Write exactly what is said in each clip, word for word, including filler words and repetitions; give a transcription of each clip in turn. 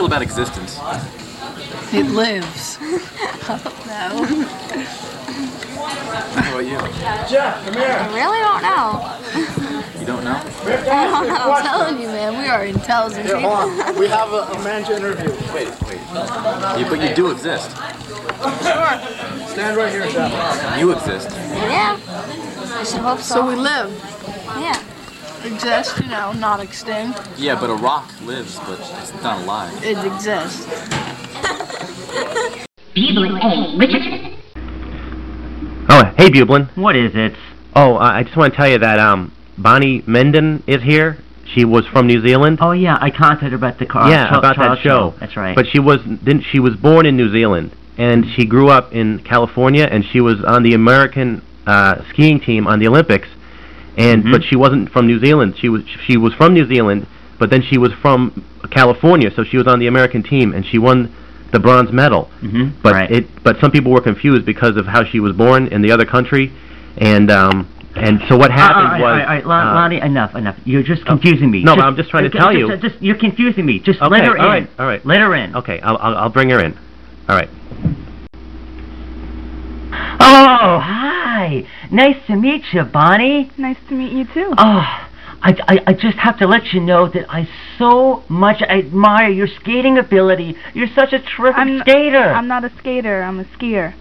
about existence? It lives. No. How about you? Jeff, come here. I really don't know. You don't know? I don't know. I'm telling you, man, we are intelligent Here, people. hold on. We have a, a man to interview. Wait, wait. You, but you do exist. Stand right here, Jeff. You exist. Yeah. I should hope so. So we live, Yeah. exist, you know, not extinct. Yeah, but a rock lives, but it's not alive. It exists. Bublin A. Richardson. Oh, hey, Bublin. What is it? Oh, uh, I just want to tell you that um, Bonnie Menden is here. She was from New Zealand. Oh yeah, I contacted her about the car. yeah, Char- about Charles that show. That's right. But she was didn't she was born in New Zealand, and she grew up in California, and she was on the American uh, skiing team on the Olympics. And Mhm. but she wasn't from New Zealand. She was she was from New Zealand, but then she was from California, so she was on the American team, and she won the bronze medal. Mhm. But Right. it but some people were confused because of how she was born in the other country, and um and so what happened all right, was all right, all right, Lon- uh, Lonnie, enough, enough. You're just confusing me. No, just, but I'm just trying to uh, tell just, you. uh, Just, you're confusing me. Just Okay, let her all in. right, all right. Let her in. Okay, I'll, I'll I'll bring her in. All right. Oh, hi. Nice to meet you, Bonnie. Nice to meet you too. Oh, I, I, I just have to let you know that I so much admire your skating ability. You're such a terrific I'm, skater. I'm not a skater, I'm a skier.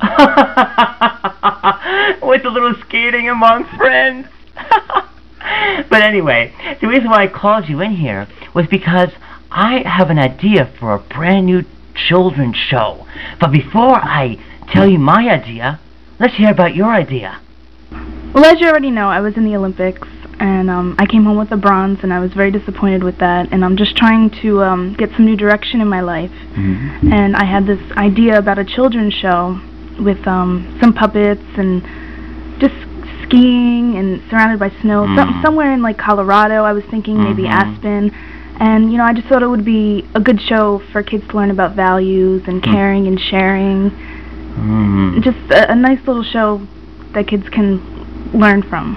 With a little skating among friends. But anyway, the reason why I called you in here was because I have an idea for a brand new children's show. But before I tell you my idea, let's hear about your idea. Well, as you already know, I was in the Olympics, and um, I came home with a bronze, and I was very disappointed with that, and I'm just trying to um, get some new direction in my life. Mm-hmm. And I had this idea about a children's show with um, some puppets and just skiing and surrounded by snow, Mm. some, somewhere in like Colorado. I was thinking maybe Mhm. Aspen. And, you know, I just thought it would be a good show for kids to learn about values and Mm. caring and sharing. Mm. Just a, a nice little show that kids can learn from.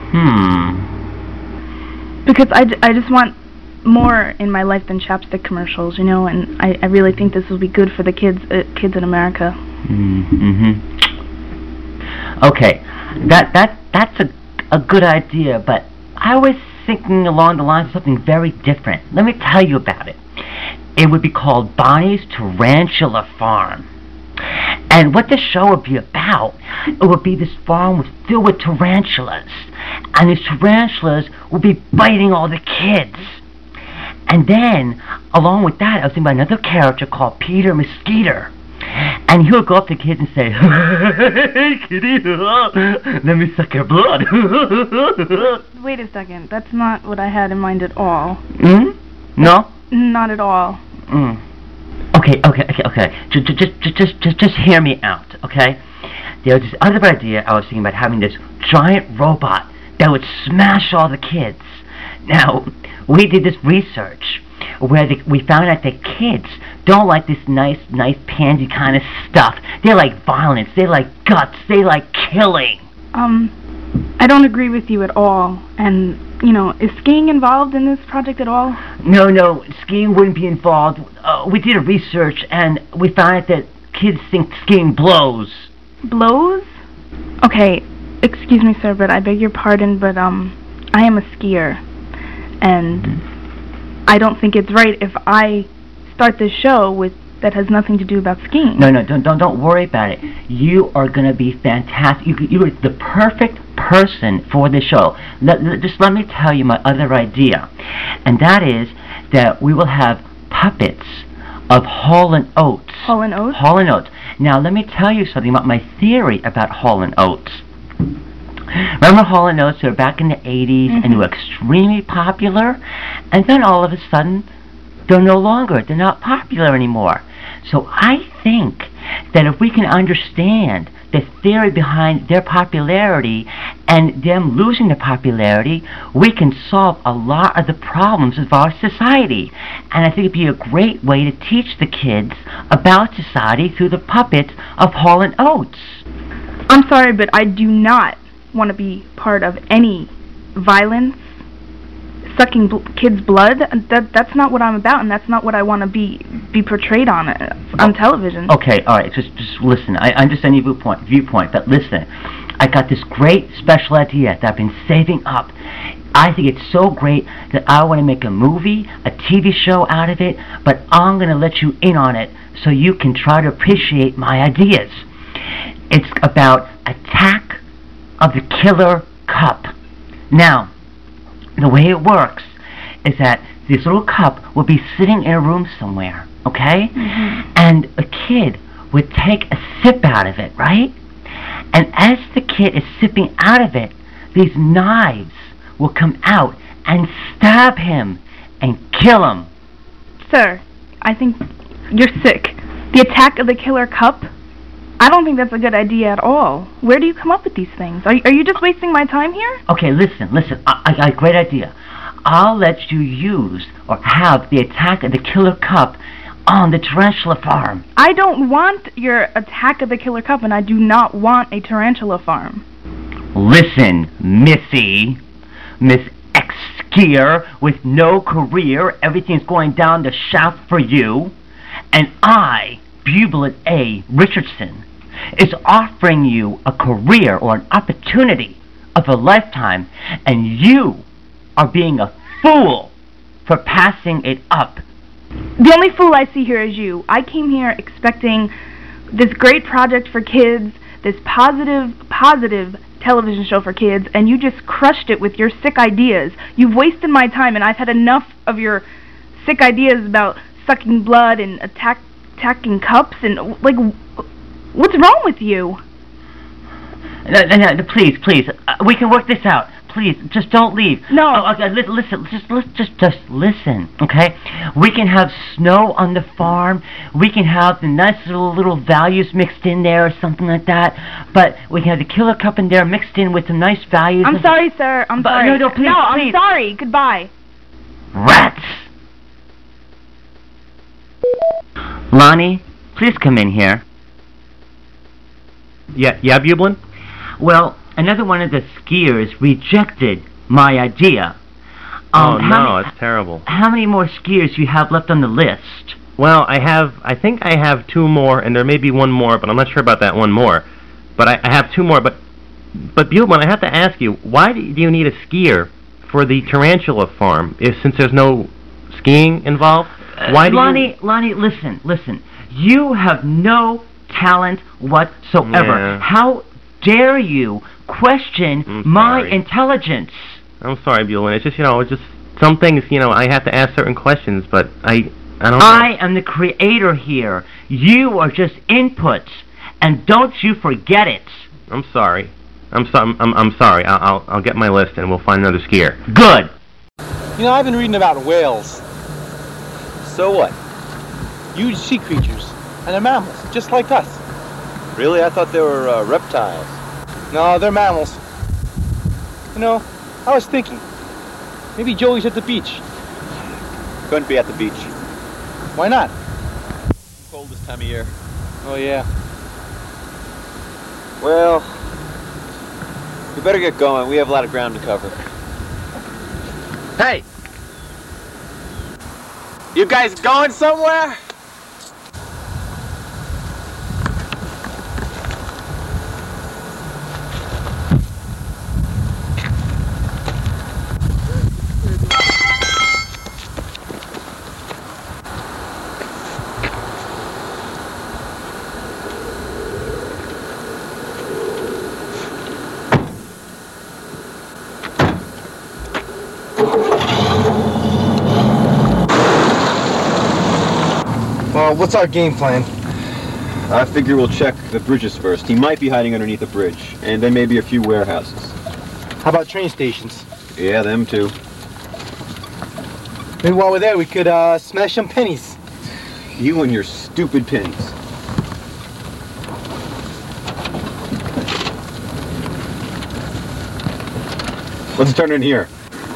Mm-hmm. Because I, j- I just want more in my life than chapstick commercials, you know, and I, I really think this will be good for the kids uh, kids in America. Mm-hmm. Okay, that that that's a a good idea, but I was thinking along the lines of something very different. Let me tell you about it. It would be called Bonnie's Tarantula Farm. And what this show would be about, it would be this farm with, filled with tarantulas. And these tarantulas would be biting all the kids. And then, along with that, I was thinking about another character called Peter Mosquito. And he would go up to kids and say, "Hey, kitty, let me suck your blood." Wait a second, that's not what I had in mind at all. Hmm? No? Not at all. Mm. Okay, okay, okay, okay. Just, just, just, just, just, just hear me out, okay? There was this other idea I was thinking about, having this giant robot that would smash all the kids. Now, we did this research where the, we found out that kids don't like this nice, nice pansy kind of stuff. They like violence. They like guts. They like killing. Um, I don't agree with you at all. And, you know, is skiing involved in this project at all? No, no, skiing wouldn't be involved. Uh, we did a research, and we found out that kids think skiing blows. Blows? Okay, excuse me, sir, but I beg your pardon, but, um, I am a skier. And Mm-hmm. I don't think it's right if I start this show with that has nothing to do about skiing. No, no, don't, don't, don't worry about it. You are going to be fantastic. You, you are the perfect person for the show. Let, let, just let me tell you my other idea, and that is that we will have puppets of Hall and Oates. Hall and Oates? Hall and Oates. Now, let me tell you something about my theory about Hall and Oates. Remember Hall and Oates? They were back in the eighties, Mm-hmm. and they were extremely popular, and then all of a sudden, they're no longer. They're not popular anymore. So I think that if we can understand the theory behind their popularity and them losing their popularity, we can solve a lot of the problems of our society. And I think it'd be a great way to teach the kids about society through the puppets of Hall and Oates. I'm sorry, but I do not want to be part of any violence, sucking bl- kids' blood. That that's not what I'm about, and that's not what I want to be be portrayed on uh, on television. Okay, all right. Just just listen. I understand your viewpoint, viewpoint, but listen. I got this great special idea that I've been saving up. I think it's so great that I want to make a movie, a T V show out of it, but I'm going to let you in on it so you can try to appreciate my ideas. It's about Attack of the Killer Cup. Now, the way it works is that this little cup will be sitting in a room somewhere, okay? Mm-hmm. And a kid would take a sip out of it, right? And as the kid is sipping out of it, these knives will come out and stab him and kill him. Sir, I think you're sick. The Attack of the Killer Cup? I don't think that's a good idea at all. Where do you come up with these things? Are, are you just wasting my time here? Okay, listen, listen. I, I got a great idea. I'll let you use or have the Attack of the Killer Cup on the tarantula farm. I don't want your Attack of the Killer Cup, and I do not want a tarantula farm. Listen, Missy. Miss X-Skier with no career, everything's going down the shaft for you. And I, Bublet A. Richardson, is offering you a career or an opportunity of a lifetime, and you are being a fool for passing it up. The only fool I see here is you. I came here expecting this great project for kids, this positive, positive television show for kids, and you just crushed it with your sick ideas. You've wasted my time, and I've had enough of your sick ideas about sucking blood and attack, attacking cups, and, like, what's wrong with you? No, no, no, please, please, uh, we can work this out. Please, just don't leave. No. Oh, okay, li listen, just, just, just listen, okay? We can have snow on the farm. We can have the nice little little values mixed in there or something like that. But we can have the Killer Cup in there mixed in with some nice values. I'm sorry, sir. I'm but, sorry. No, no, please, no, I'm please. sorry. Goodbye. Rats! Lonnie, please come in here. Yeah, yeah, Bublin? Well, another one of the skiers rejected my idea. Um, Um, oh, how no, many- it's terrible. How many more skiers do you have left on the list? Well, I have, I think I have two more, and there may be one more, but I'm not sure about that one more. But I, I have two more, but, but Bublin, I have to ask you, why do you need a skier for the tarantula farm, if, since there's no skiing involved? Why do Lonnie, you... Lonnie, listen, listen. You have no talent whatsoever. Yeah. How dare you question I'm my sorry. intelligence? I'm sorry, Bublin, it's just, you know, it's just some things, you know, I have to ask certain questions, but I, I don't know. I am the creator here. You are just inputs, and don't you forget it. I'm sorry. I'm, so, I'm, I'm, I'm sorry. I'll, I'll, I'll get my list and we'll find another skier. Good. You know, I've been reading about whales. So what? Huge sea creatures. And they're mammals, just like us. Really? I thought they were uh, reptiles. No, they're mammals. You know, I was thinking, maybe Joey's at the beach. Couldn't be at the beach. Why not? Cold this time of year. Oh, yeah. Well, we better get going. We have a lot of ground to cover. Hey! You guys going somewhere? Well, what's our game plan? I figure we'll check the bridges first. He might be hiding underneath a bridge, and then maybe a few warehouses. How about train stations? Yeah, them too. Maybe while we're there, we could uh, smash some pennies. You and your stupid pins. Let's turn in here.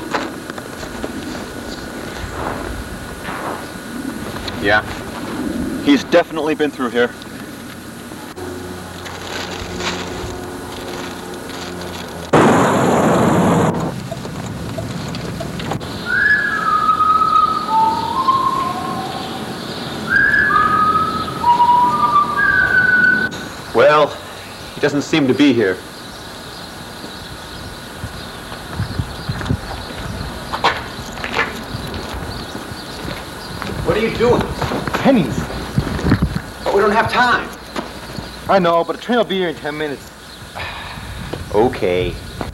Yeah. He's definitely been through here. He doesn't seem to be here. What are you doing? Pennies. But we don't have time. I know, but the train will be here in ten minutes. Okay.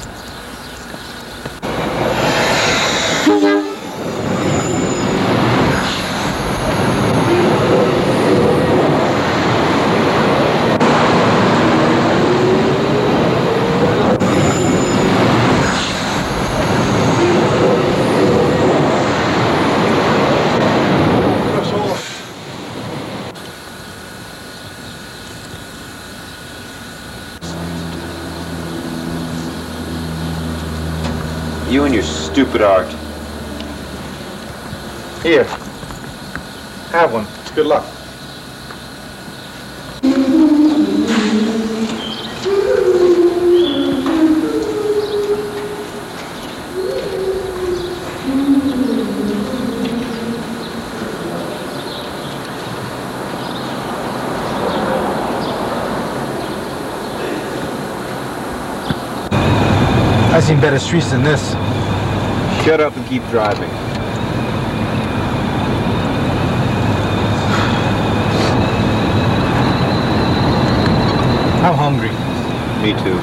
You and your stupid art. Here. Have one. Good luck. I've seen better streets than this. Shut up and keep driving. I'm hungry. Me too.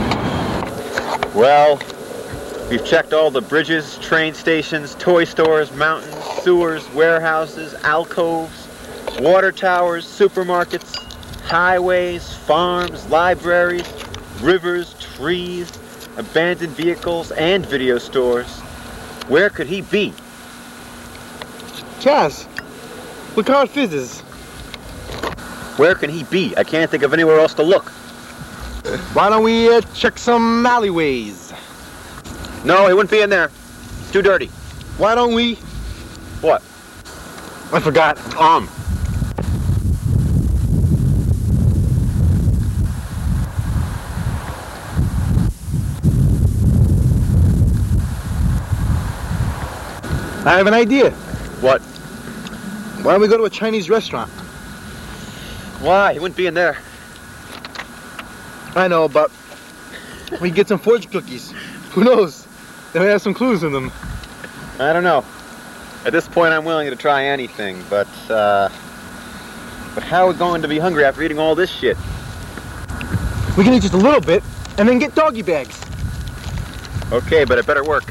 Well, we've checked all the bridges, train stations, toy stores, mountains, sewers, warehouses, alcoves, water towers, supermarkets, highways, farms, libraries, rivers, trees, abandoned vehicles, and video stores. Where could he be? Chaz, look how it fizzes. Where can he be? I can't think of anywhere else to look. Why don't we uh, check some alleyways? No, he wouldn't be in there. Too dirty. Why don't we? What? I forgot. Um. I have an idea. What? Why don't we go to a Chinese restaurant? Why? He wouldn't be in there. I know, but we get some fortune cookies. Who knows? They may have some clues in them. I don't know. At this point, I'm willing to try anything, but, uh... But how are we going to be hungry after eating all this shit? We can eat just a little bit, and then get doggy bags. Okay, but it better work.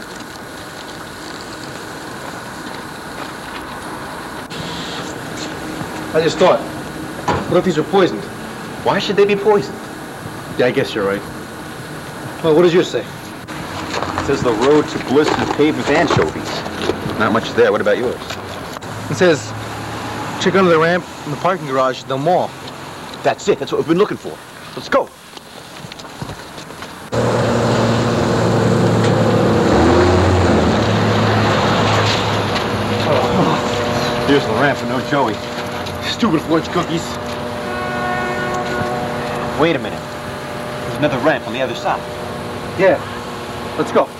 I just thought, what if these are poisoned? Why should they be poisoned? Yeah, I guess you're right. Well, what does yours say? It says the road to bliss is paved with anchovies. Not much there. What about yours? It says, check under the ramp in the parking garage, the mall. That's it. That's what we've been looking for. Let's go. Oh. Here's the ramp, but no Joey. Stupid fortune cookies. Wait a minute. There's another ramp on the other side. Yeah. Let's go.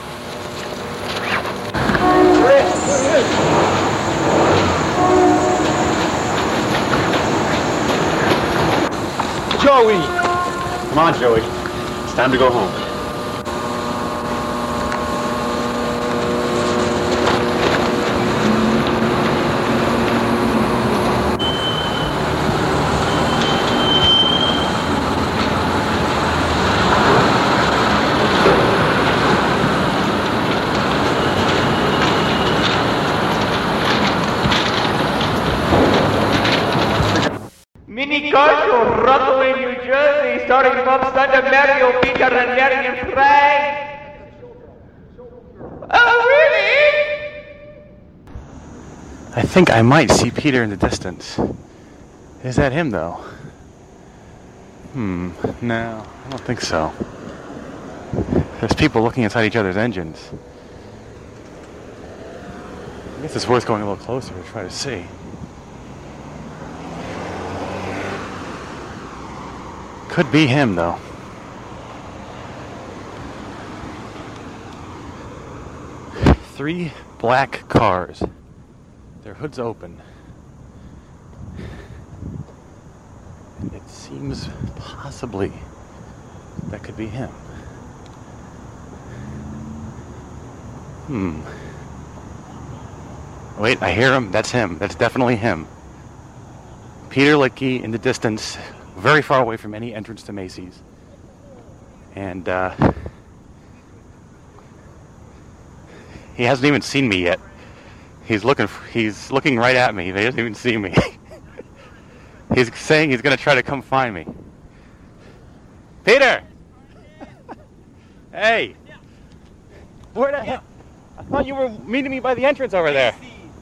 Joey! Come on, Joey. It's time to go home. Mini Carcho, Rockaway, New Jersey, starting from Santa Mario, Peter, and Marion Frank. Oh, really? I think I might see Peter in the distance. Is that him, though? Hmm, no, I don't think so. There's people looking inside each other's engines. I guess it's worth going a little closer to try to see. Could be him, though. Three black cars. Their hoods open. And it seems possibly That could be him. Hmm. Wait, I hear him. That's him. That's definitely him. Peter Liedtke in the distance, very far away from any entrance to Macy's. And, uh... he hasn't even seen me yet. He's looking, f he's looking right at me. He doesn't even see me. He's saying he's going to try to come find me. Peter! Hey! Where the heck? I thought you were meeting me by the entrance over there.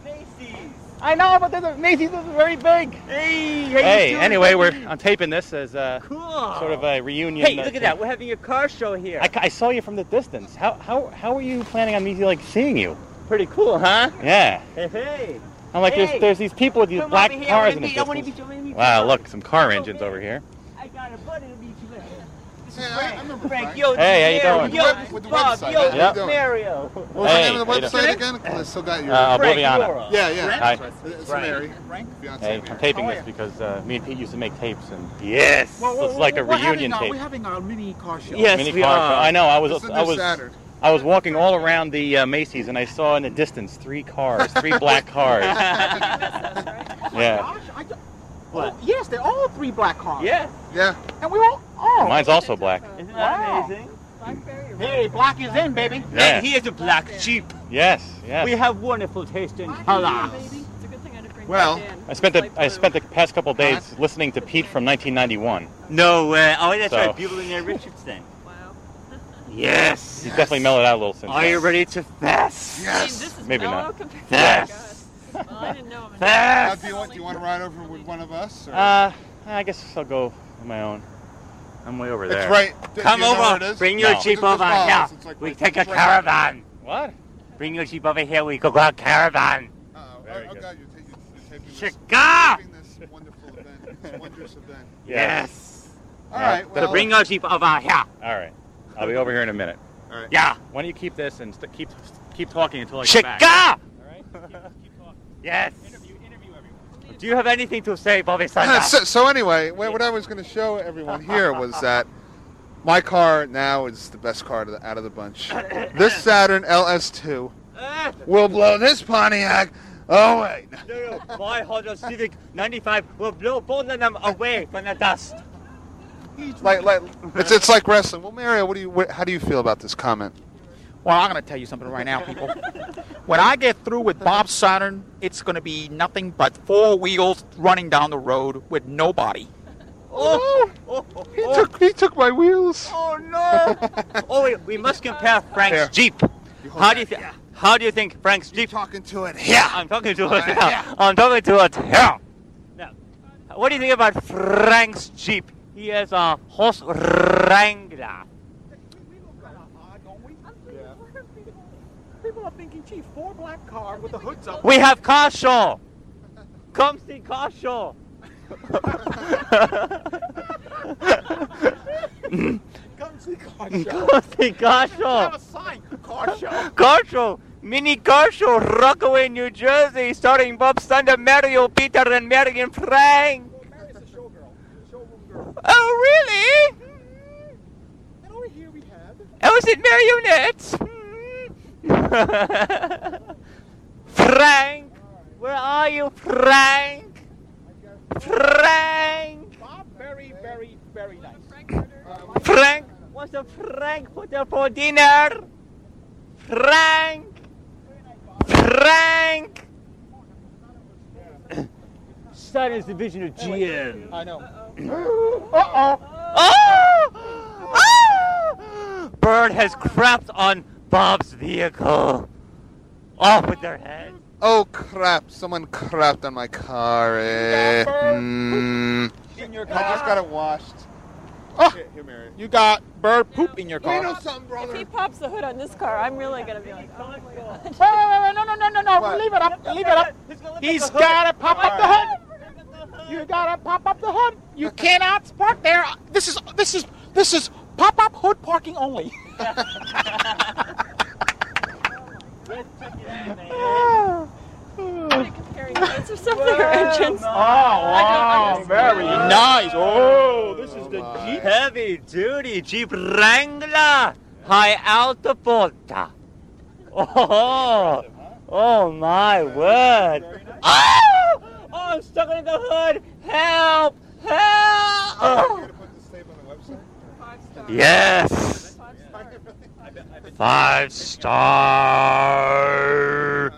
I know, but the Macy's is very big. Hey, hey. Anyway, we're I'm taping this as a cool. sort of a reunion. Hey, look at that. We're having a car show here. I, I saw you from the distance. How how how are you planning on me like seeing you? Pretty cool, huh? Yeah. Hey, hey. I'm like, hey. there's there's these people with these Come black over here. cars in Meet, the I distance. Meet you, Wow, look, some car engines over here. I got a buddy to meet you with. This is Hey, Frank. I remember Frank. Frank. Yo, Hey, how you doing? Yo, With the Bob. website. Yo, How you Yep. doing? Mario. What was Hey, the name of the how you website again? I still got your... Uh, Frank, Obliviana. Euro. yeah, yeah. Hi. It's Frank. Mary. Hey, I'm taping this because uh, me and Pete used to make tapes, and Yes. well, it's like a we're reunion having, uh, tape. We're having our mini car show. Yes, Mini we car are. show. I know. I was This is I was Saturn. I was walking all around the uh, Macy's, and I saw in the distance three cars, three black cars. Yeah. Gosh, I d- oh, yes, they're all three black cars. Yes. Yeah. And we all... Oh. Mine's also black. Isn't that Wow. amazing? Hey, black is in, baby. Yeah. And he is a black sheep. Yes. Yes. We have wonderful taste in colors. Well, I spent the I spent the past couple days listening to Pete from nineteen ninety-one. No way. Oh, that's So- right. Billionaire Richardson. Yes. He's definitely mellowed out a little since. Are then. you ready to fast? yes. Maybe not. Fast. Now, Fast. do you want, do you want to ride over with one of us? Or? Uh, I guess I'll go on my own. I'm way over there. it's right. Do Come you know where over. it is? Bring your No. jeep Just- over just follow here. us. It's like We right- take a it's right- caravan. What? Bring your jeep over here. We go on caravan. Uh-oh. Very Oh, good. God, you're taking, you're taping this, Chicago. taping this wonderful event, this wondrous event. Yes. All right. So So Well, bring your jeep over here. All right. I'll be over here in a minute. all right. Yeah. Why don't you keep this and st keep keep talking until I come back? Chicago. All right. Keep, keep talking. Yes. Interview, interview everyone. Do you have anything to say, Bobby Sanders? so, so anyway, what what I was going to show everyone here was that my car now is the best car to the, out of the bunch. This Saturn L S two will blow this Pontiac away. No, no, my Honda Civic ninety-five will blow both of them away from the dust. Like, like, it's it's like wrestling. Well, Mario, what do you what, how do you feel about this comment? Well, I'm going to tell you something right now, people. When I get through with Bob Saturn, it's going to be nothing but four wheels running down the road with nobody. Oh, oh, oh, He oh, took he took my wheels. oh no! Oh, wait, we must compare Frank's Here. Jeep. You hold How do you that, think? yeah. How do you think Frank's You're Jeep? talking to it. Yeah. I'm talking to it. Alright, Now. yeah. I'm talking to it. Here. Now, what do you think about Frank's Jeep? He has a horse wrangler. People are thinking, gee, four black cars with the hoods up. We have car show. Come see car show. Come see car show. Come see car Have show. a sign, car show. Car show. Mini car show. Rockaway, New Jersey. Starring Bob Sander, Mario, Peter, and Mary and Frank. Oh, really? And over here we have... Oh, is it marionettes? Frank, where are you, Frank? Frank. Bob, very, very, very nice. Frank, what's a Frank put there for dinner? Frank. Frank. Son is division of G M. I know. Uh-oh. Oh! Oh! Bird has crapped on Bob's vehicle. Off with their head. Oh crap! Someone crapped on my car. Eh. Mm. In your I just got it washed. Oh, Here, here, Mary. you got bird poop in your car. You know something, brother? If he pops the hood on this car, I'm really gonna be like, oh my god. Wait, wait, wait, no, no, no, no, no. What? Leave it up. Leave it up. He's gotta pop up the hood. You gotta pop up the hood. You cannot park there. This is this is this is pop up hood parking only. Are they comparing lights or something or engines? Oh, wow, very nice. Oh, this is the my. Heavy duty Jeep Wrangler High Alta Volta. Oh, oh my word. Oh, oh, I'm stuck in the hood. Help, help. Oh. Yes. Five star.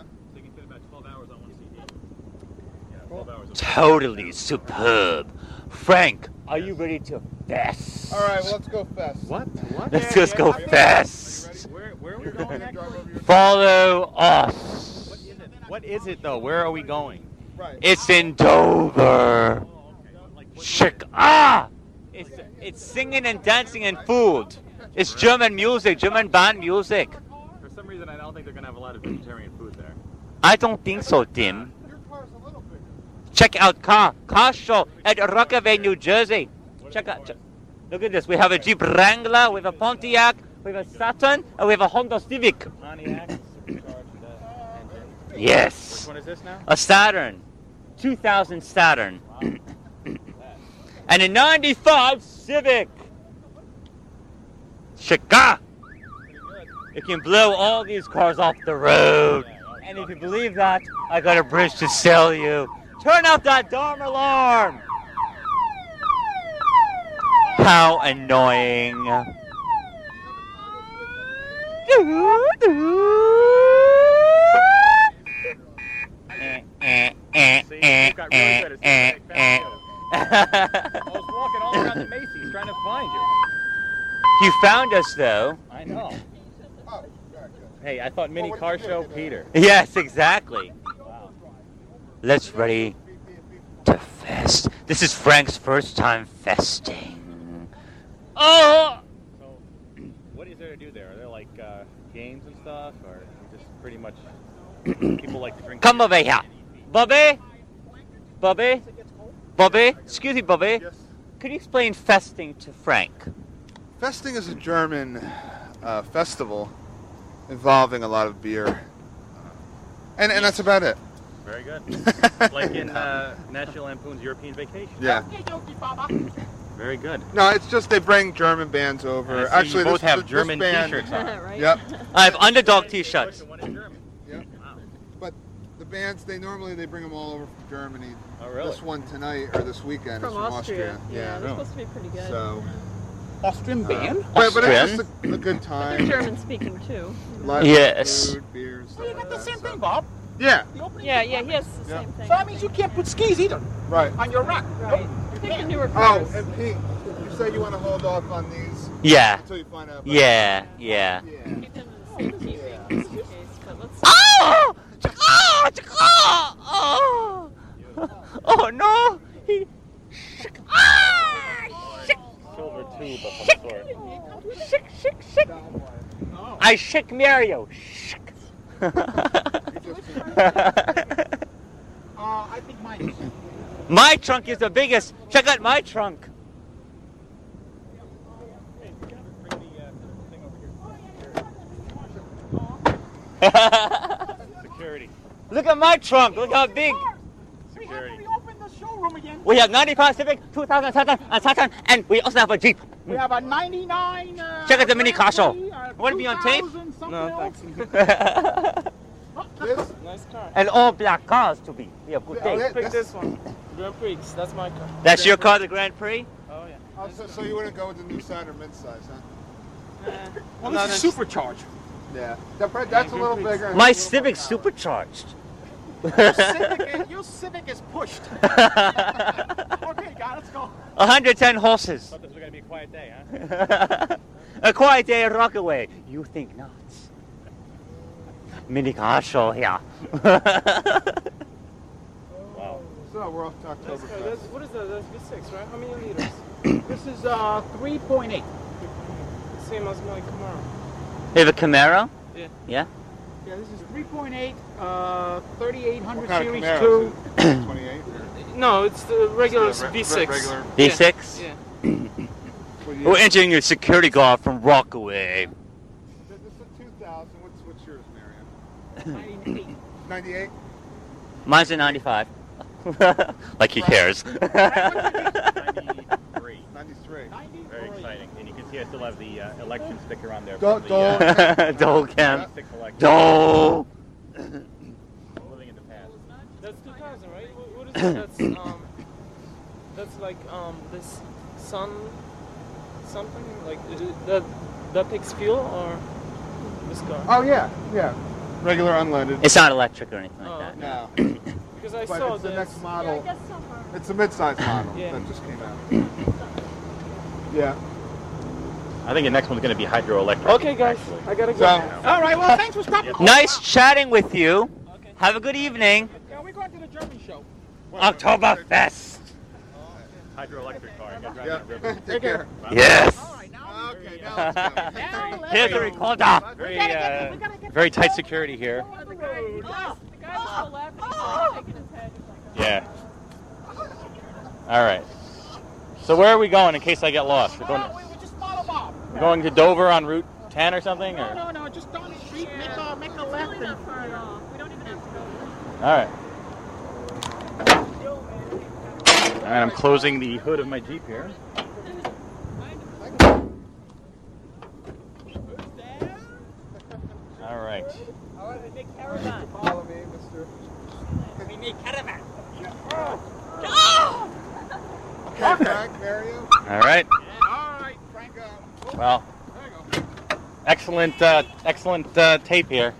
Totally superb. Frank, are you ready to fest? All right, well, let's go fest. What? What? Let's just go fest. Where, where are we going next? Follow us. What is it? What is it though? Where are we going? Right. It's in Dover. Chic. Ah! It's, it's singing and dancing and food. It's German music, German band music. For some reason, I don't think they're gonna have a lot of vegetarian food there. I don't think so, Tim. Check out car, car show at Rockaway, New Jersey. Check out, check. Look at this. We have a Jeep Wrangler, we have a Pontiac, we have a Saturn, and we have a Honda Civic. Pontiac, supercharged uh, engine. Yes. Which one is this now? A Saturn, two thousand Saturn, and a ninety-five Civic. Chica. It can blow all these cars off the road. And if you believe that, I got a bridge to sell you. Turn off that darn alarm! How annoying. I was walking all around the Macy's trying to find you. You found us, though. I know. Hey, I thought mini car show Peter. Yes, exactly. Wow. Let's ready to fest. This is Frank's first time festing. Oh! So, what is there to do there? Are there like uh, games and stuff, or just pretty much people like to drink? Come over here, Bobby. Bobby. Bobby. Excuse me, Bobby. Yes. Could you explain festing to Frank? Festing is a German uh, festival involving a lot of beer, and and that's about it. Very good. Like in uh, National Lampoon's European Vacation. Yeah. Very good. No, it's just they bring German bands over. And I see Actually, you both this, have this German band, T-shirts on. Right? Yep. I have underdog T-shirts. Yep. But the bands, they normally they bring them all over from Germany. Oh, really? This one tonight or this weekend From is from Austria. Austria. Yeah, they're supposed to be pretty good. So. Austrian band? Uh, but, but it's Austrian? just a, a good time. They're German speaking too. Lots Yes. of food, beer, and stuff Well, you like got the that, same so. thing, Bob. Yeah. The opening Yeah, thing. yeah, he has the Yeah. same thing. So that means you can't put skis either Right. on your rack. Right. Nope. Pick the newer Oh, cars. and Pete, you say you want to hold off on these Yeah. until you find out. About Yeah. Yeah. Yeah. Keep them in the same keeping, just in case, but let's see. Oh! Oh! Oh! Oh no! He. Ah! Silver tube of some sort. Shick, shick, shick. I shick Mario. Shick. Uh, I think mine is. My trunk is the biggest. Check out my trunk. Security. Look at my trunk. Look how big. Security. We opened the showroom again. We have ninety-five Civic, two thousand Saturn, and Saturn, and we also have a Jeep. We have a ninety-nine. Uh, Check out the mini car show. Grand Prix, uh, Want to be on tape? two thousand something No, else. thanks. This? Nice car. And all black cars to be. We have good Oh, taste. that- this- one. Grand Prix. That's my car. That's your car, the Grand Prix? Oh yeah. Oh, so, so you wouldn't go with the new Saturn midsize, huh? Well, No, this is that's- supercharged. Yeah. That, that's a little bigger. and My it's a little Civic's more power. supercharged. Your Civic, is, your Civic is pushed. Okay, guys, let's go. one hundred ten horses. Thought this was gonna be a quiet day, huh? A quiet day at Rockaway. You think not? Mini car show here. Wow. So we're off to Oktoberfest. What is that? That's V six, right? How many liters? This is uh three point eight. Same as my Camaro. You have a Camaro? Yeah. Yeah? Yeah, this is three point eight, uh, thirty-eight hundred What kind of series Camaro? two. twenty-eight? No, it's the regular It's the re- V six. regular- V six? Yeah. What year? We're entering your security guard from Rockaway. This is a two thousand. What's, what's yours, Marion? ninety-eight. ninety-eight? Mine's a ninety-five. Like he cares. ninety-three. ninety-three. Very exciting. And you can see I still have the uh, election sticker on there. Dole- from the, uh, Dole Camp. ninety-six election. Dole. Living in the past. That's two thousand, right? What, what is that? That's um, that's like um, this sun, something like is it, that that takes fuel or this car? Oh yeah, yeah. Regular unleaded. It's not electric or anything like Oh, that. No. Because I But saw it's the this. next model. It's a mid-size model Yeah. that just came out. Yeah. I think the next one's going to be hydroelectric. Okay, guys, I gotta go. So- All right, well, thanks for stopping. Nice chatting with you. Have a good evening. Yeah, we're going to the German show. Oktoberfest. Hydroelectric car. You gotta drive Yeah. down the river. Take care. Yes. Okay, now let's go. Here's the recorder. Very, uh, very tight security here. The guy, the guy, the guy was so laughing, he's like shaking his head. He's like, Yeah. All right. So where are we going in case I get lost? We're going, We just follow Bob. we're going to Dover on Route ten or something? No, Or? no, no, just down the street, make a, make a it's left. really not far at all. We don't even have to go. All right. All right, I'm closing the hood of my Jeep here. All right. Follow me, mister. We need caravan. Okay, Frank, Mario. All right. All right, Franco. Well, excellent, uh, excellent uh, tape here.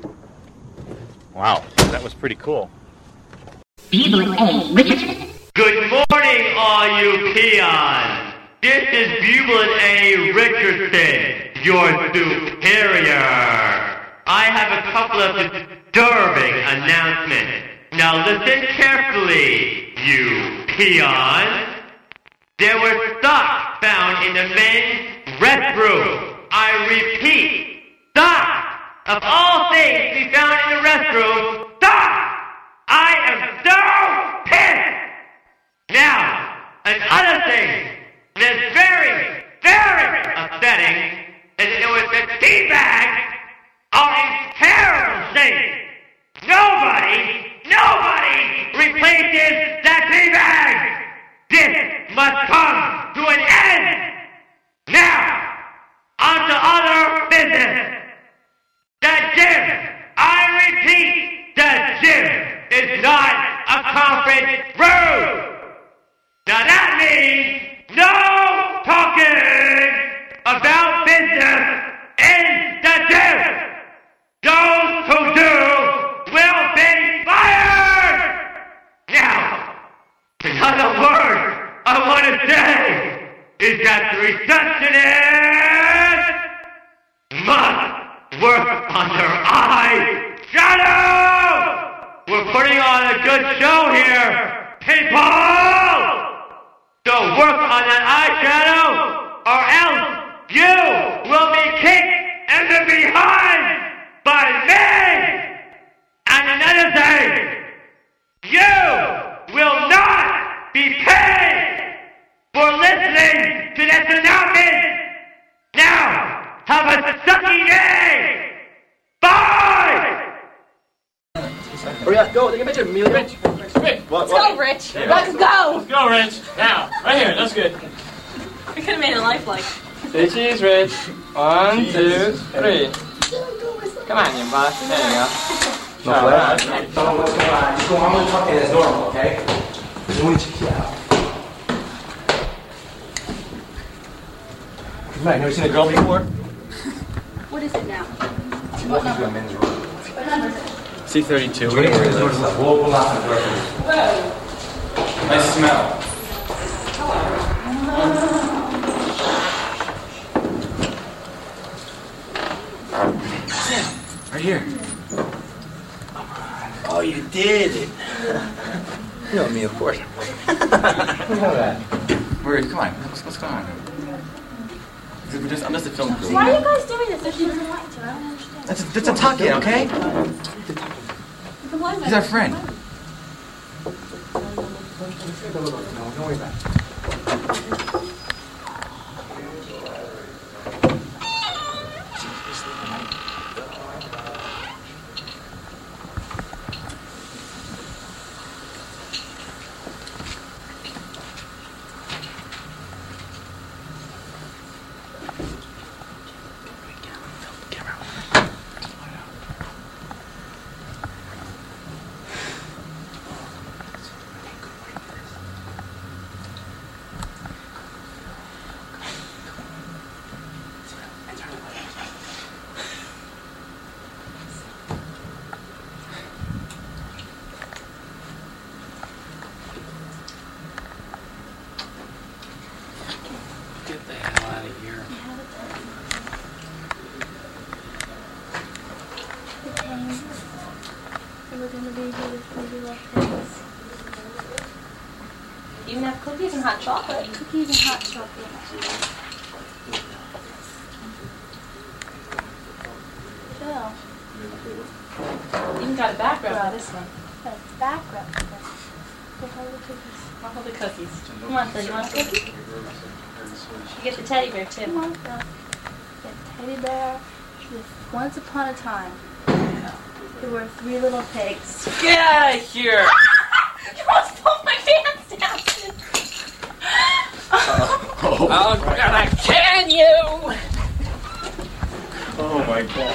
Wow, that was pretty cool. Bugler A. Richardson. Good morning, all you peons. This is Bugler A. Richardson, your superior. I have a couple of disturbing announcements. Now listen carefully, you peons. There were socks found in the men's restroom. I repeat, socks! Of all things to be found in the restroom, socks! I am so pissed! Now, another thing that's very, very upsetting is that it was the tea bags are in terrible shape. Nobody, nobody replaces the tea bags! This must come to an end! Now, on to other business. The gym, I repeat, the gym is not a conference room. Now that means no talking about business in the gym. Those who do will be fired. Now, another word I want to say is that the receptionist must work on their eye shadow! We're putting on a good show here, people! So work on that eye shadow, or else you will be kicked in the behind by me! And another thing, you will not be paid for listening to this announcement! Now, have a sucky day! Bye! Hurry up, go. Get Rich, Rich. Rich. Let's go, Rich. Yeah. Let's go. Let's go, Rich. Now, right here. That's good. We could have made it lifelike. Say cheese, Rich. One, two, three. Come on, you boss. There you go. No, no, that's not. Just go on with talking as normal, okay? Right, never seen a girl before? What is it now? What number? What number is it? C thirty-two. We're gonna worry Nice smell. Right here. Oh, you did it. You know me, of course. You know that. Where? Come on. What's, what's going on? We're just, I'm just a film crew. Why are you guys doing this if she doesn't like to? I don't understand. That's a, that's a tuck-in, okay? He's our friend. Don't worry about it. we're gonna be here with three little pigs. You even have cookies and hot chocolate. Cookies and hot chocolate. Chill. You even got a back rub for this one. Got a back rub. Go hold the cookies. I'll hold the cookies. Come on, Phil. You want a cookie? You get the teddy bear too. Come on, Phil. Get teddy bear. With once upon a time, there were three little pigs. Get out of here! You almost pulled my pants down. Oh, I'm gonna can you! Oh my god.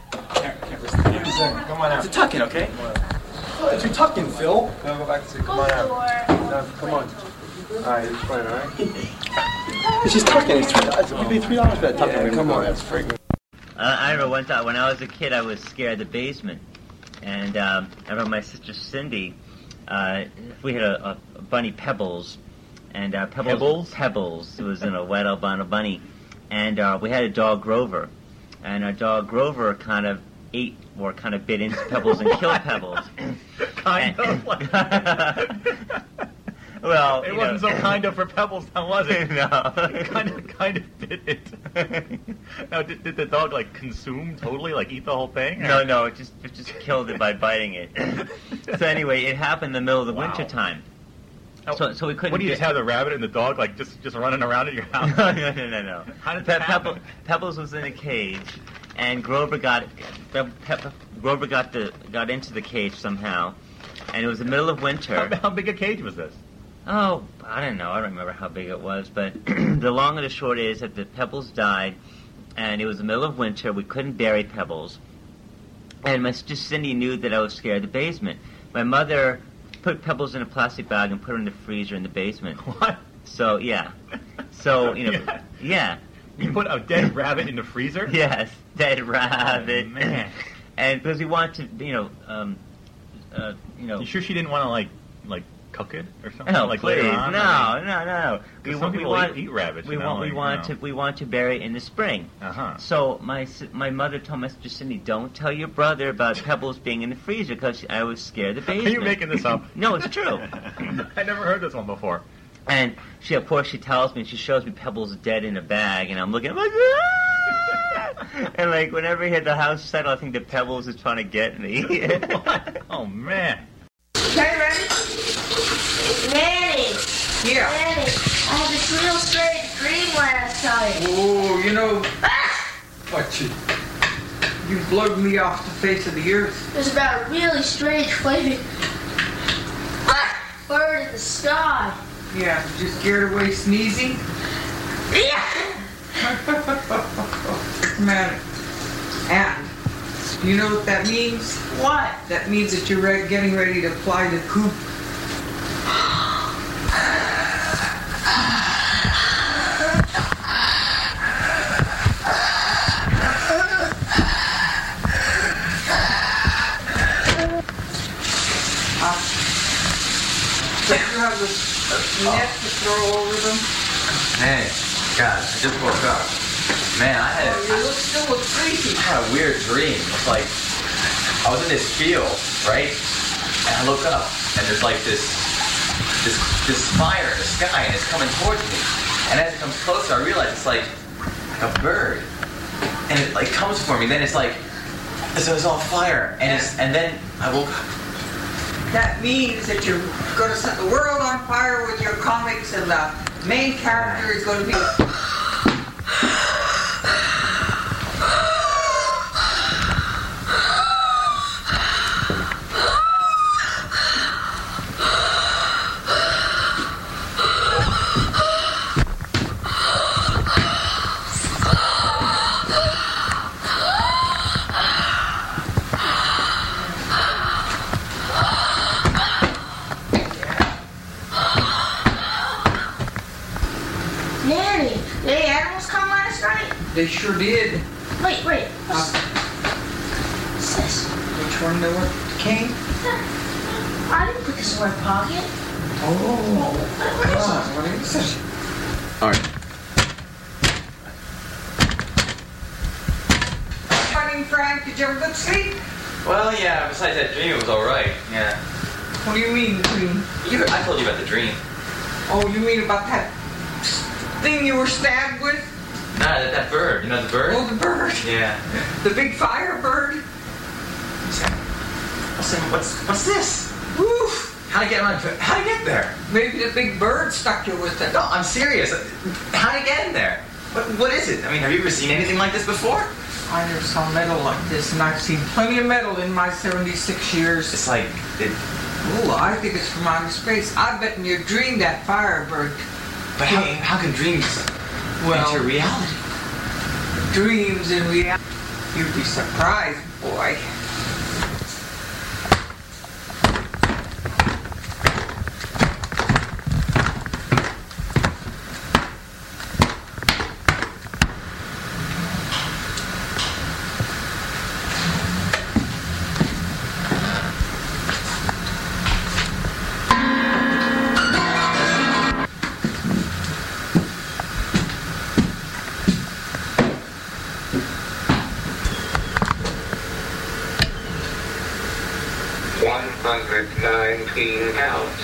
Come on out. It's a tuck-in, okay? Oh, it's your tuck-in, Phil. No, go back and sit. Come on out. No, come on. Alright, it's fine, alright? It's just tuck-in. It's three dollars. We paid three dollars for that tuck-in. Yeah, come on, that's freaking. Uh, I remember one time when I was a kid, I was scared of the basement, and um, I remember my sister Cindy. Uh, we had a, a, a bunny Pebbles, and uh, Pebbles, Pebbles? Pebbles. It was in a wet albino bunny, and uh, we had a dog Grover, and our dog Grover kind of ate or kind of bit into Pebbles and killed Pebbles. Kind of. Well, it you wasn't know. so kind of for Pebbles, now was it? No. kind of, kind of bit it. Now, did, did the dog like consume totally, like eat the whole thing? or- No, no, it just it just killed it by biting it. So anyway, it happened in the middle of the Wow. winter time. So so we couldn't. What do you get- just have the rabbit and the dog like just just running around at your house? no, no, no, no, no. How did Pe- that happen? Pebble- Pebbles was in a cage, and Grover got Pe- Pe- Grover got the got into the cage somehow, and it was the middle of winter. How, how big a cage was this? Oh, I don't know. I don't remember how big it was, but the long and the short is that the Pebbles died, and it was the middle of winter. We couldn't bury Pebbles, and my sister Cindy knew that I was scared of the basement. My mother put Pebbles in a plastic bag and put her in the freezer in the basement. What? So yeah, so you know, Yeah. yeah. You put a dead rabbit in the freezer? Yes, dead rabbit. Oh, man. And because we wanted to, you know, um, uh, you know. You sure she didn't want to like like cook it or something? No, like please, later on? no, I mean, no, no. 'cause some want, people want, eat, eat rabbits. We you know, want, we like, want you know. to, we want to bury it in the spring. Uh-huh. So my s- my mother told my sister Cindy, don't tell your brother about Pebbles being in the freezer because I was scared of the Are basement. you making this up? No, it's true. I never heard this one before. And she, of course, she tells me, she shows me Pebbles dead in a bag, and I'm looking, I'm like, ah! And like whenever he had the house settled, I think the Pebbles is trying to get me. Oh man. Okay, ready? Nanny! Here. Nanny, I had this real strange dream last night. Oh, you know, what you, you blowed me off the face of the earth. It was about a really strange flaming bird in the sky. Yeah, just scared away sneezing. Yeah. Man, and you know what that means? What? That means that you're re- getting ready to fly the coop. Do you have a, a net to throw over them? Hey, guys, I just woke up. Man, I had, Oh, you look, still look crazy. I had a weird dream. It's like, I was in this field, right? And I look up, and there's like this, this, this fire in the sky, and it's coming towards me. And as it comes closer, I realize it's like a bird. And it like comes for me, then it's like, so it's all fire. And it's, and then I woke up. That means that you're going to set the world on fire with your comics, and the main character is going to be... Nanny, did any animals come last night? They sure did. Wait, wait. What's, what's this? Which one know what came? I didn't put this in my pocket. Oh, What is God, what is it? All right. Morning, Frank. Did you have a good sleep? Well, yeah, besides that dream, it was alright. Yeah. What do you mean, dream? You, I told you about the dream. Oh, you mean about that thing you were stabbed with? Nah, that, that bird. You know the bird? Oh, the bird. Yeah. The big fire bird. Listen, what's what's this? Woof. How'd I get on? How'd I get there? Maybe the big bird stuck you with it. No, I'm serious. How'd I get in there? What what is it? I mean, have you ever seen anything like this before? I never saw metal like this, and I've seen plenty of metal in my seventy-six years. It's like it. Ooh, I think it's from outer space. I bet in your dream that firebird. But how, how can dreams well, enter reality? Dreams in reality. You'd be surprised, boy. one hundred nineteen counts.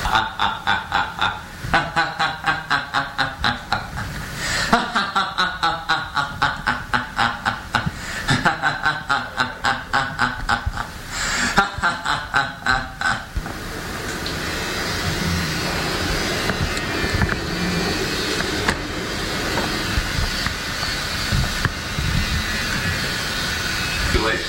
Too late.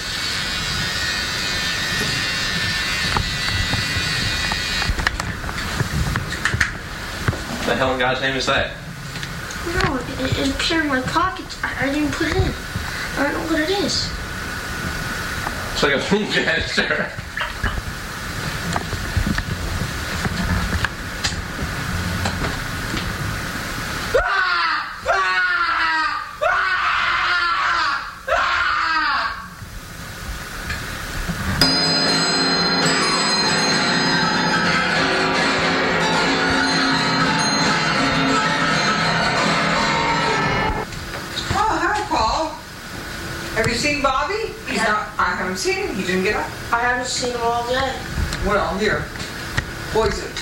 What the hell in God's name is that? No, it, it appeared in my pocket. I, I didn't put it in. I don't know what it is. It's like a boom canister. Have you seen Bobby? He's Yeah. not. I haven't seen him. He didn't get up. I haven't seen him all day. Well, here. Poison.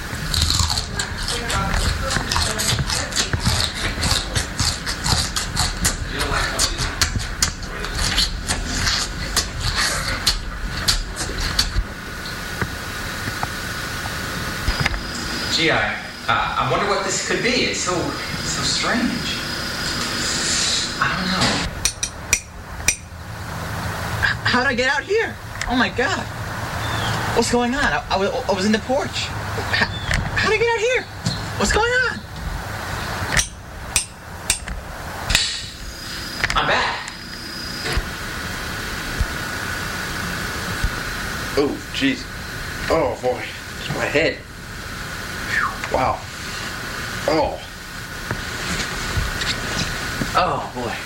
Gee, I, uh, I wonder what this could be. It's so, so strange. I don't know. How'd I get out here? Oh my God. What's going on? I, I, was, I was in the porch. How, how'd I get out here? What's going on? I'm back. Oh, jeez. Oh, boy. It's my head. Wow. Oh. Oh, boy.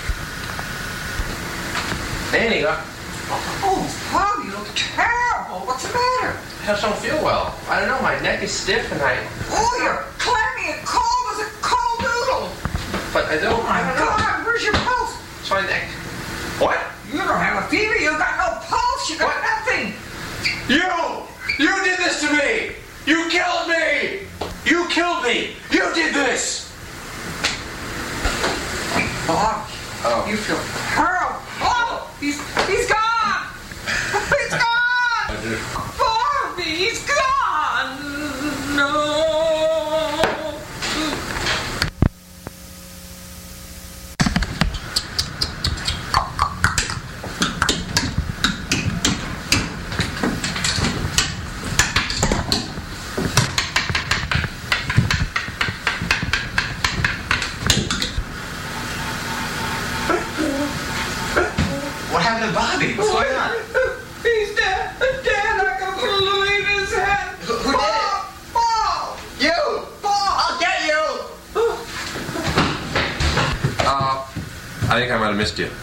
There you go. Oh, Bob, you look terrible. What's the matter? I just don't feel well. I don't know. My neck is stiff and I... Oh, you're clammy and cold as a cold noodle. But I don't... Oh, my I don't know. God. Where's your pulse? It's my neck. What? You don't have a fever. You got no pulse. You got What? nothing. You! You did this to me! You killed me! You killed me! You did this! Bob, Oh. you feel terrible. Oh, he's, he's gone. He's gone. Bobby, he's gone. No. What happened to Bobby? What's going on? He's dead. Dead. I can believe his head. Who, who did it? Bob. You! Bob. I'll get you! Uh, I think I might have missed you.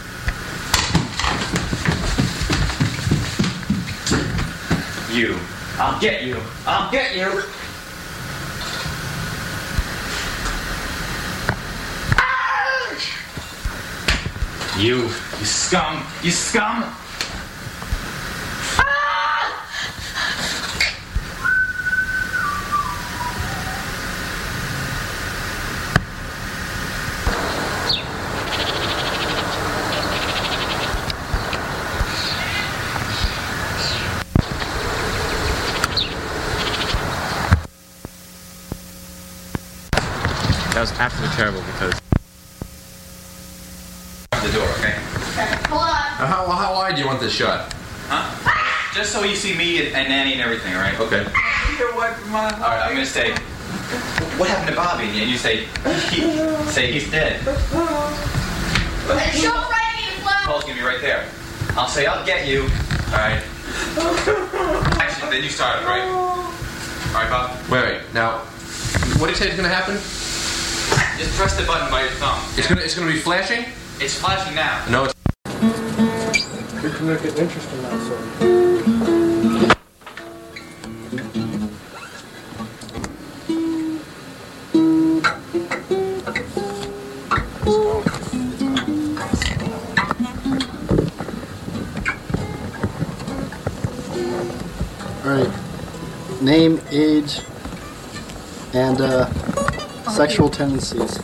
You. I'll get you. I'll get you. You. You scum. You scum. That was absolutely terrible because... The door, okay? Hold on. Uh, how, how wide do you want this shot? Huh? Just so you see me and, and Nanny and everything, all right? Okay. All right, I'm gonna say, what happened to Bobby? And you say, he, say he's dead. Show right in the Paul's gonna be right there. I'll say, I'll get you. All right. Actually, then you start it, right? All right, Bob? Wait, wait. Now, what do you say is going to happen? Just press the button by your thumb. It's going to, it's going to be flashing? It's flashing now. No, it's... We can make it interesting now, sorry. Alright. Name, age, and uh, sexual tendencies.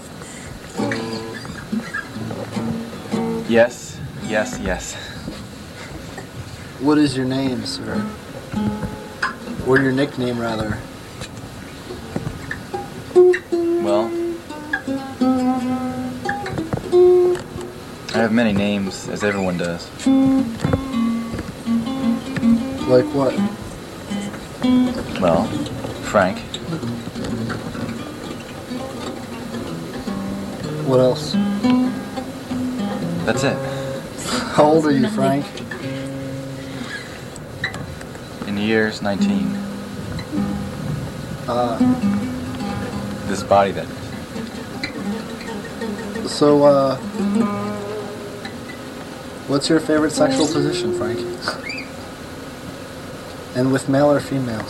Yes, yes, yes. What is your name, sir? Or your nickname, rather? Well, I have many names, as everyone does. Like what? Well, Frank. What else? That's it. How old are you, Frank? In years, nineteen. Uh, This body that is. so, uh, what's your favorite sexual position, Frank? And with male or female?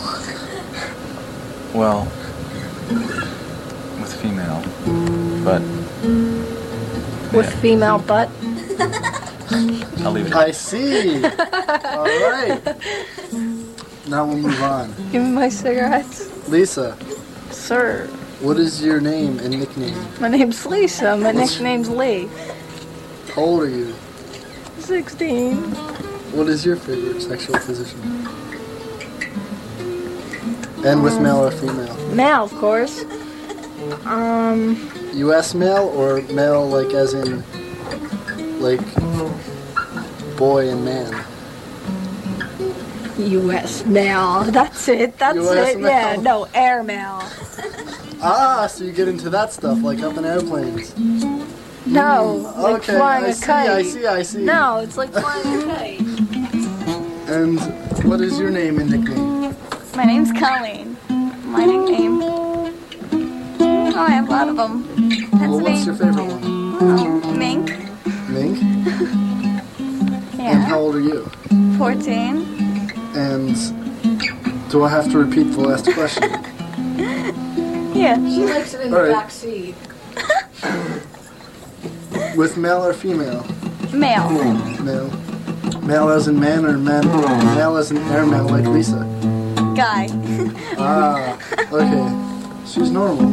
Well, with female, but With female butt. I'll leave it. I see. All right. Now we'll move on. Give me my cigarettes. Lisa, Sir, what is your name and nickname? my name's Lisa. My What's- nickname's Lee. How old are you? sixteen. What is your favorite sexual position? And with male or female? Male, of course. Um, U S male or male like as in like boy and man? U S male. That's it. That's U S it. Yeah, male. no, air male. Ah, so you get into that stuff like up in airplanes. No, Mm, like okay, flying I a see, kite. I see, I see. No, it's like flying a kite. And what is your name and nickname? My name's Colleen. My nickname. Oh, I have a lot of them. Well, what's your favorite one? Oh, Mink. Mink? And Yeah. how old are you? fourteen. And do I have to repeat the last question? Yeah. She likes it in All the right. back seat. With male or female? Male. Male. Male as in man or man? Male as in airmail like Lisa? Guy. Ah, okay. She's normal.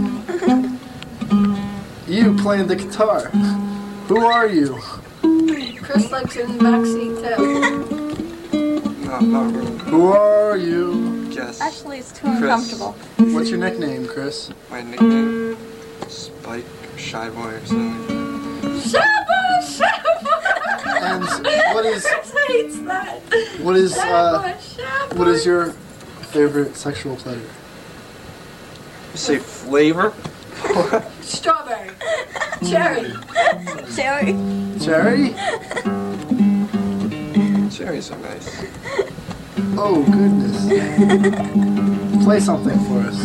You playing the guitar. Who are you? Chris likes it in the back seat too. No, not really. Who are you? Jess. Actually, it's too Chris. uncomfortable. What's your nickname, Chris? My nickname Spike or Shy Boy or something. Shabba, shabba. And what is Chris hates that. what is uh Shabba, shabba. what is your favorite sexual pleasure? You say flavor? Strawberry. Cherry. Cherry. Cherry? Cherries are nice. Oh goodness. Play something for us.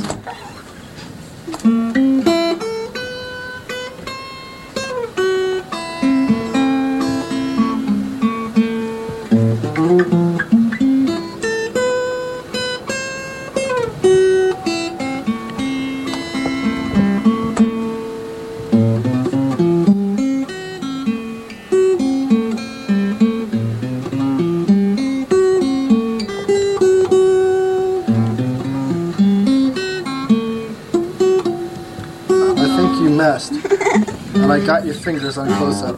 I think you messed. And I got your fingers on close-up.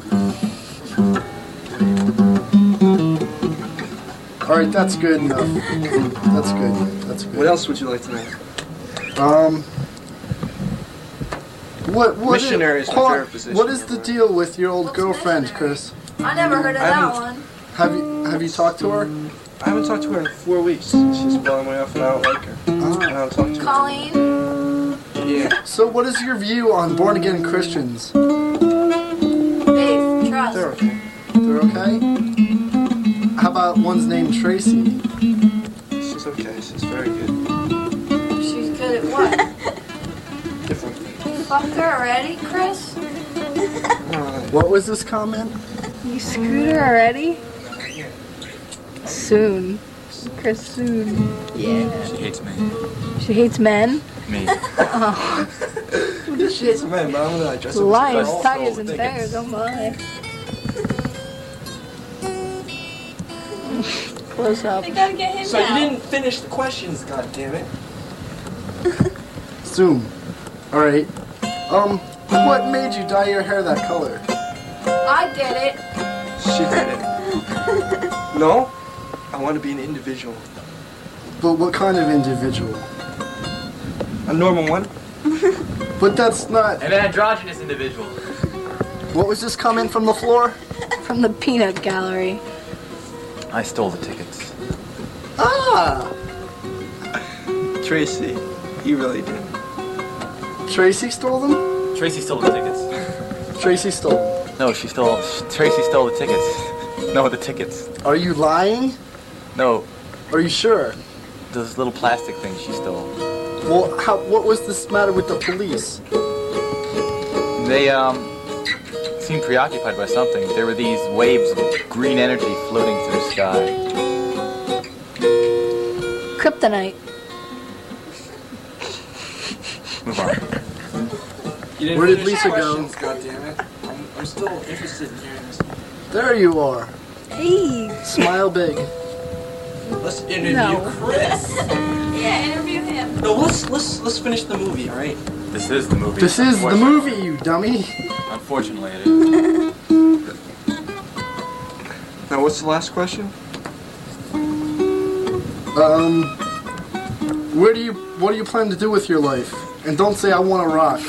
Alright, that's good enough. That's good. That's good. What else would you like to know? Um, What? What Missionary is, is my hold on. favorite position What is the deal with your old girlfriend, Chris? I never heard of I that haven't- one. Have you Have you talked to her? I haven't talked to her in four weeks. She's blowing me off and I don't like her. I don't talk to her. Colleen? Yeah. So, what is your view on born again Christians? Babe, trust. They're okay. They're okay. How about one's named Tracy? She's okay. She's very good. She's good at what? Different. You fucked her already, Chris? What was this comment? You screwed her already? Soon. Chris, soon. Yeah. She hates me. She hates men? Me. Oh. She hates men, but I'm gonna dress up as a Lions, girl. tigers, and bears, oh my. Close up. They gotta get him So now. you didn't finish the questions, god damn it. Soon. All right. Um, what made you dye your hair that color? I did it. She did it. No? I want to be an individual. But what kind of individual? A normal one? But that's not. An androgynous individual. What was this comment from the floor? From the peanut gallery. I stole the tickets. Ah! Tracy, you really did. Tracy stole them? Tracy stole the tickets. Tracy stole them. No, she stole. Tracy stole the tickets. No, the tickets. Are you lying? No, Are you sure? those little plastic things she stole. Well, how, what was this matter with the police? They um seemed preoccupied by something. There were these waves of green energy floating through the sky. Kryptonite. Move on. You didn't Where did finish Lisa the go? questions, God damn it. I'm, I'm still interested in hearing this. There you are. Hey. Smile big. Let's interview No. Chris. Yeah, interview him. No, let's let's let's finish the movie, all right? This is the movie. This is the movie, you dummy. Unfortunately, it is. Now, what's the last question? Um, where do you, what do you plan to do with your life? And don't say I want to rock.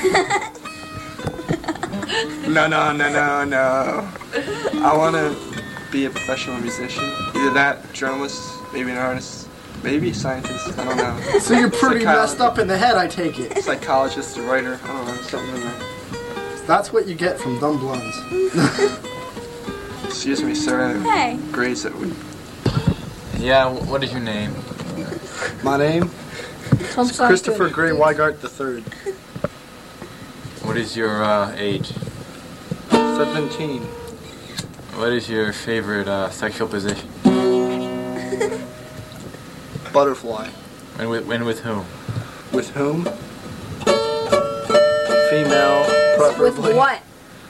No, no, no, no, no. I want to be a professional musician. Either that, journalist, maybe an artist, maybe a scientist. I don't know. So you're pretty Psychologist. messed up in the head, I take it. Psychologist, a writer. I don't know, something in there. That's what you get from dumb blondes. Excuse me, sir. Hey. Grades that would. Yeah, wh- what is your name? My name is Christopher Gray Weigart the third. What is your uh, age? Seventeen. What is your favorite uh, sexual position? Butterfly. And with, and with whom? With whom? Female, With preferably. what?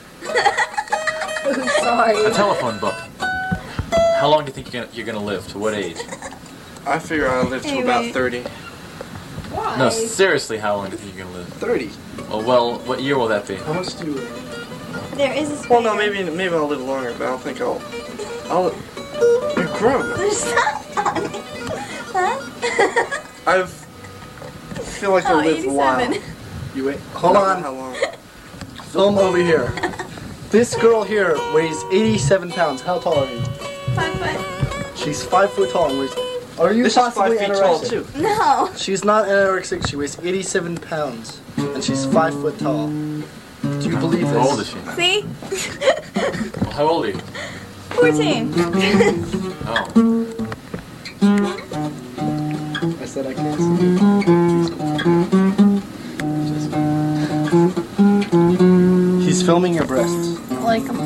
I'm sorry. A telephone book. How long do you think you're gonna, you're gonna live? To what age? I figure I'll live to Hey, about wait. thirty. Why? No, seriously, how long do you think you're gonna live? thirty. Well, well, what year will that be? How much do you? There is a spider. Well, no, maybe maybe I'll live longer, but I don't think I'll. I'll. You're grown. There's not. Huh? I feel like Oh, I'll live a while. eighty-seven. You wait. Hold I don't know on. How long? Film over here. This girl here weighs eighty-seven pounds. How tall are you? Five foot. She's five foot tall and weighs. Are you This is possibly five feet tall anorexic? too. No. She's not anorexic. She weighs eighty-seven pounds and she's five foot tall. Do you believe this? How old is she? See? Well, how old are you? fourteen. Oh. I said I can't see. He's filming your breasts. I like them.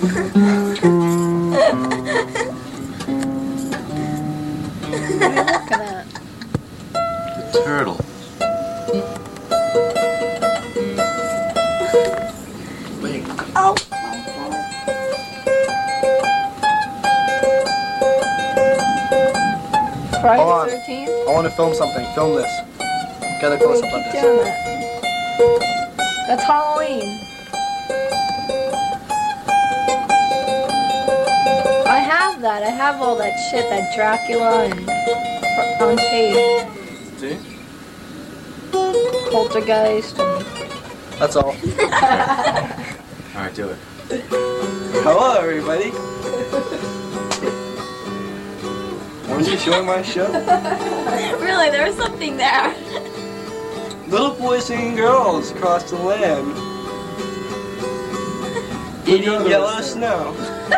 What are you looking at? The turtle. Oh. Friday Hold on. the thirteenth? I want to film something. Film this. Get a close up on Keep this. doing that. That's Halloween. I have that. I have all that shit, that Dracula and on tape. See? Poltergeist and That's all. All right, do it. Hello, everybody. Weren't you showing my show? Really, there was something there. Little boys and girls across the land eating yellow snow.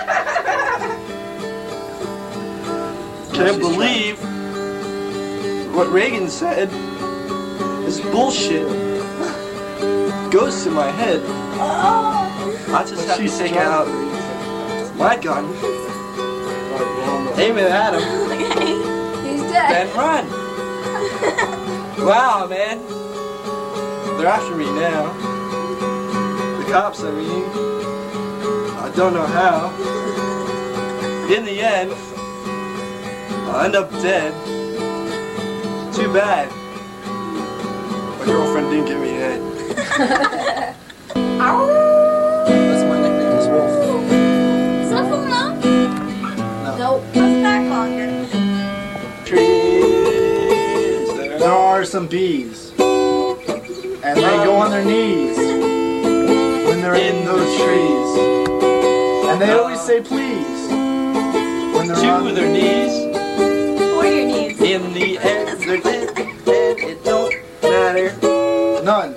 Can't believe what Reagan said is bullshit. Goes to my head. I just have to take out my gun, aim it at him, He's dead. then run. Wow, man. They're after me now. The cops, I mean. I don't know how. In the end, I'll end up dead. Too bad. My girlfriend didn't give me head. That's my nickname, is Wolf. Is that full now? No. Nope. Let's back longer. Trees. There are some bees, and they go on their knees when they're in those trees, and they always say please when they're on to their knees. Or your knees. In the end, they're dead, and it don't matter. None.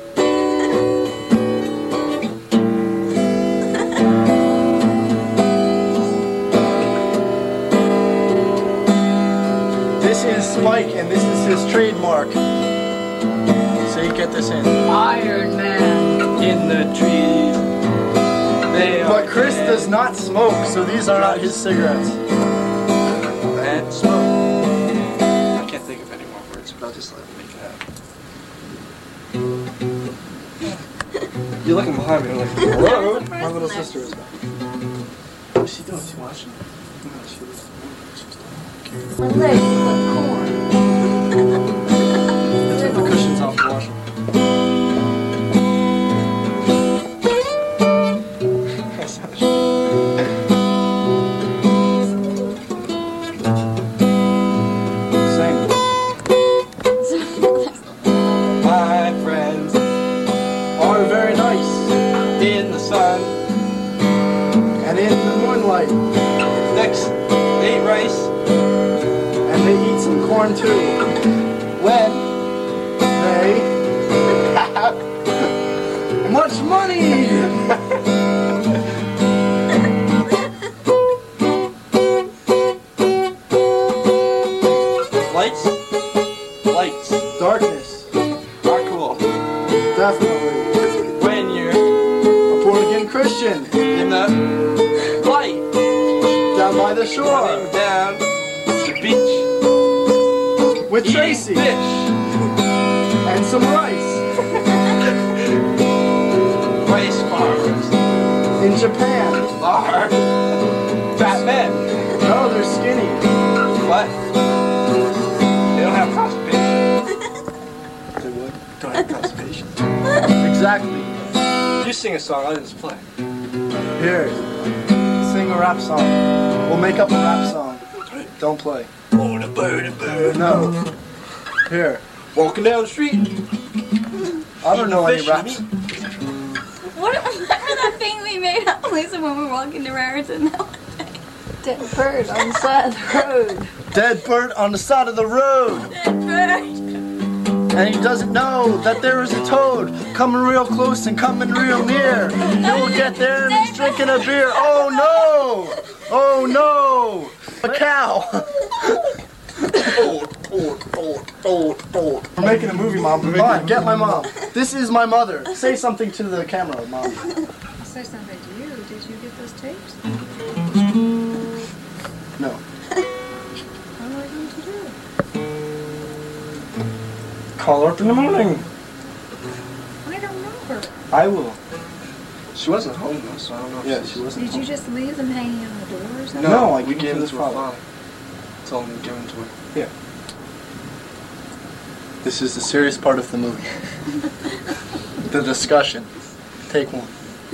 This is Spike, and this is his trademark. So you get this in. Iron Man. In the trees. They are But Chris dead. does not smoke, so these are not his cigarettes. And smoke. I can't think of any more words, but I'll just let him make it happen. You're looking behind me, I'm like, hello? My little sister is back. What's she doing? She watching? No, she was. My legs look corn. I took the cushions off the washer. My friends are very nice in the sun and in the moonlight. Next, they eat rice and they eat some corn too. when They have much money. lights, lights Darkness, are cool. definitely. When you're A born again Christian in the light, down by the shore running down the beach, with eating Tracy fish, and some rice rice farmers in Japan. are fat men. No, they're skinny. What? They don't have constipation. They would. Don't have constipation. Exactly. You sing a song, I'll just play. Here, sing a rap song. We'll make up a rap song. Don't play. No. Here. Walking down the street. I don't know any Fish, raps. What? Remember that thing we made up, Lisa, when we were walking to Raritan that one day? Dead bird on the side of the road. Dead bird on the side of the road. Dead bird. And he doesn't know that there is a toad coming real close and coming real near. He'll get there and he's drinking a beer. Oh no! Oh no! A cow! We're making a movie, Mom. Come on, get my mom. This is my mother. Say something to the camera, Mom. I'll say something to you. Did you get those tapes? No. What am I going to do? Call her up in the morning. I don't know her. I will. She wasn't home though, so I don't know if Yeah, she's... she wasn't Did you just leave them hanging on the door or something? No, I we gave gave them them to to her her father. father. Told him to give them to her. Yeah. This is the serious part of the movie. The discussion. Take one.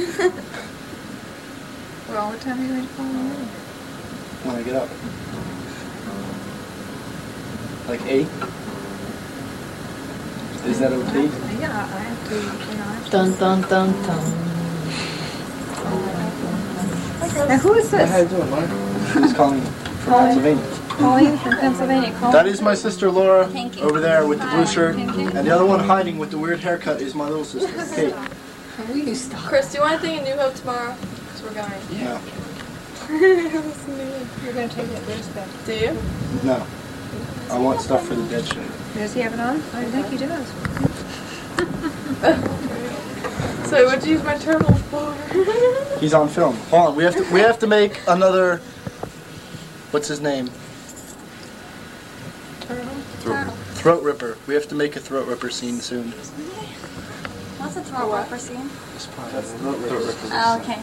Well, what time are you going to call me? When I get up. Like eight? Is that okay? Yeah, I have to turn on it. Dun dun dun dun. Now who is this? How you doing, Mark? She's calling from Pennsylvania. Pauline from Pennsylvania. Call That is my sister Laura Thank you. over there with the blue shirt, Thank you. and the other one hiding with the weird haircut is my little sister, Kate. Chris, do you want anything in New Hope tomorrow? Because we're going. No, You're going to take it. There's that. Do you? no. I want stuff for the dead show. Does he have it on? I think he does. So what'd you use my turtle for? He's on film. Hold on, we have to we have to make another. What's his name? Turtle. Throat ripper. We have to make a throat ripper scene soon. What's a throat ripper scene? That's throat ripper. Oh, okay.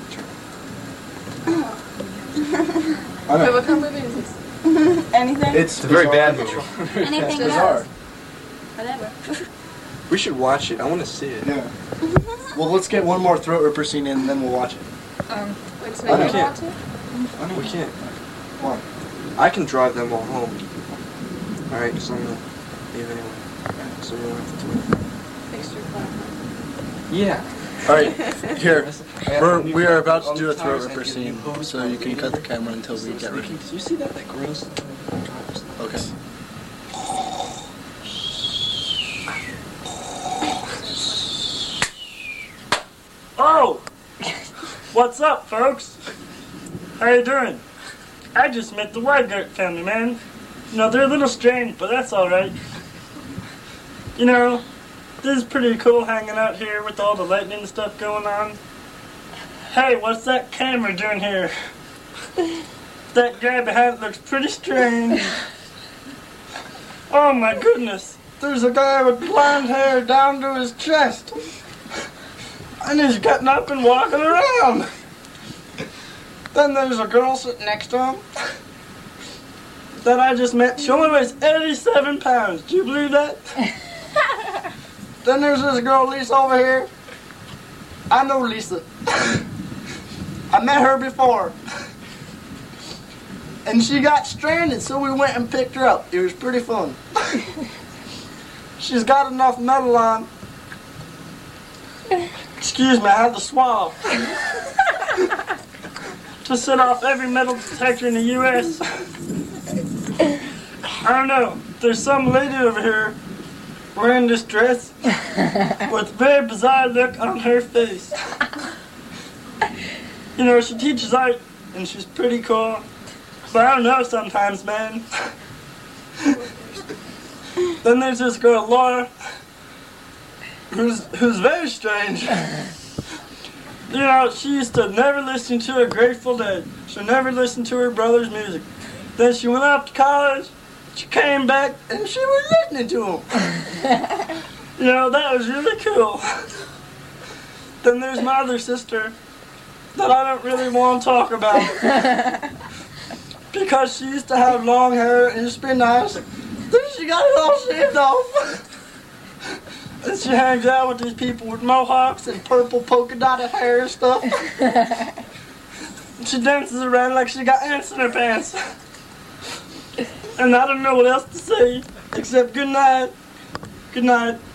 I know. Wait, what kind of movie is this? Anything? It's a very bad movie. Anything It's goes. bizarre. Whatever. We should watch it. I want to see it. Yeah. Well, let's get one more throat ripper scene in, and then we'll watch it. Um, wait, so I know. you want to? I know we can't. Come on. I can drive them all home. All right, so I'm gonna leave anyway. So you don't have to do it. Fix your car. Yeah. All right. Here, we're we are about to do a throat ripper scene, so you can cut the camera until we get ready. Did you see that? That gross. Okay. Oh! What's up, folks? How you doing? I just met the Weigert family, man. You know, they're a little strange, but that's alright. You know, this is pretty cool hanging out here with all the lightning stuff going on. Hey, what's that camera doing here? That guy behind it looks pretty strange. Oh my goodness. There's a guy with blonde hair down to his chest. And he's getting up and walking around. Then there's a girl sitting next to him that I just met. She only weighs eighty-seven pounds. Do you believe that? Then there's this girl, Lisa, over here. I know Lisa. I met her before. And she got stranded, so we went and picked her up. It was pretty fun. She's got enough metal on. Excuse me, I had to swallow. To set off every metal detector in the U S I don't know. There's some lady over here wearing this dress with a very bizarre look on her face. You know, she teaches art and she's pretty cool. But I don't know sometimes, man. Then there's this girl, Laura, who's who's very strange. You know, she used to never listen to a Grateful Dead. She never listened to her brother's music. Then she went off to college, she came back, and she was listening to him. You know, that was really cool. Then there's my other sister that I don't really want to talk about. Because she used to have long hair and used to be nice. Then she got it all shaved off. And she hangs out with these people with mohawks and purple polka dotted hair and stuff. And she dances around like she got ants in her pants. And I don't know what else to say except good night. Good night.